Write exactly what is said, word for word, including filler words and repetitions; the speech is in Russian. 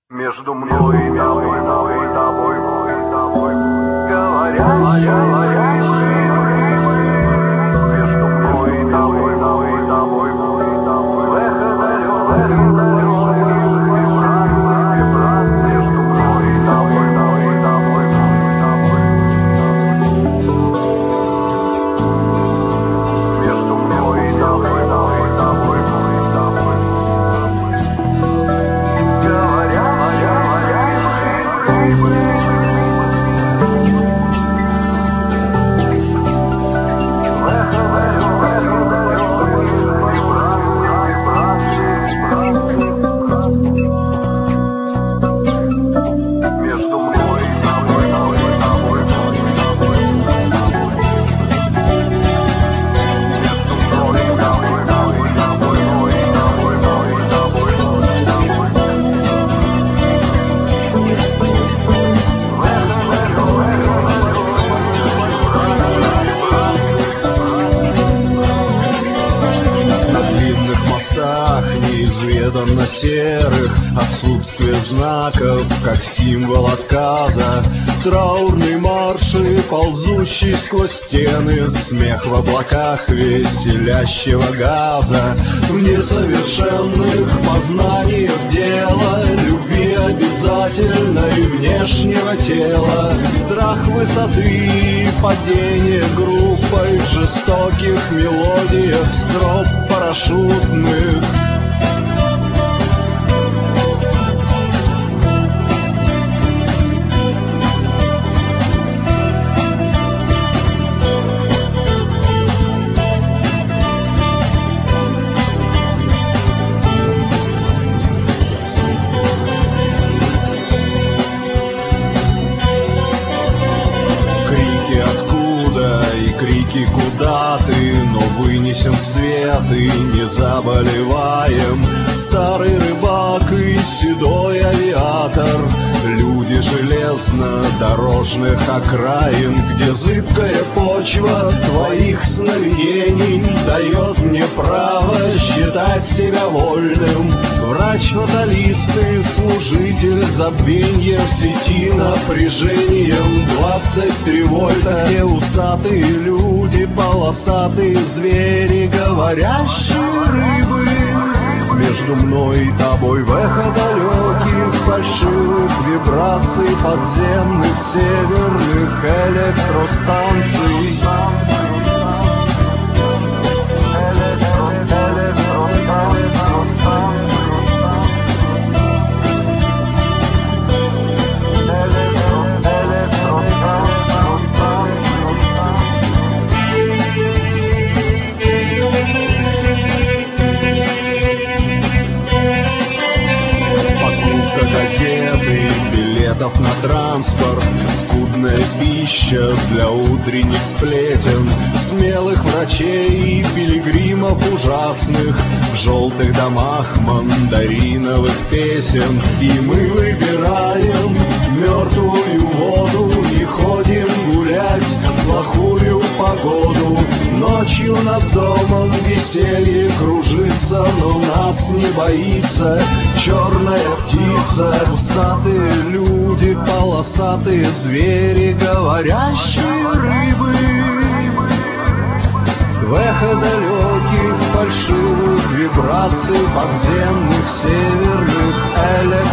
Между мной и тобой, тобой, тобой, тобой, тобой, говорящие рыбы. Между мной и тобой, тобой, тобой, тобой, тобой, в эхо далеких, далеких вибраций, вибраций. Между мной и тобой, тобой, тобой, тобой, между мной и тобой, тобой, тобой, тобой, неизведанно серых, отсутствие знаков, как символ отказа, траурные марши, ползущие сквозь стены, смех в облаках веселящего газа, в несовершенных познаниях дела, любви обязательной внешнего тела, страх высоты, падение группой в жестоких мелодиях строп парашютных. Крики «Куда ты?», но вынесем свет и не заболеваем. Старый рыбак и седой авиатор, люди железно-дорожных окраин, где зыбкая почва твоих сновидений дает мне право считать себя вольным. Врач-фаталист и служитель забвенья в сети напряжением двадцать три вольта, где усатые люди, полосатые звери, говорящие рыбы. Между мной и тобой в эхо далеких фальшивых вибраций подземных северных электростанций. Билетов на транспорт, скудная пища для утренних сплетен, смелых врачей и пилигримов ужасных, в желтых домах мандариновых песен. И мы выбираем мертвую воду и ходим гулять в плохую погоду. Ночью над домом веселье кружится, но нас не боится черная птица. Усатые люди, полосатые звери, говорящие рыбы. В эхо далеких фальшивых вибраций подземных северных электростанций.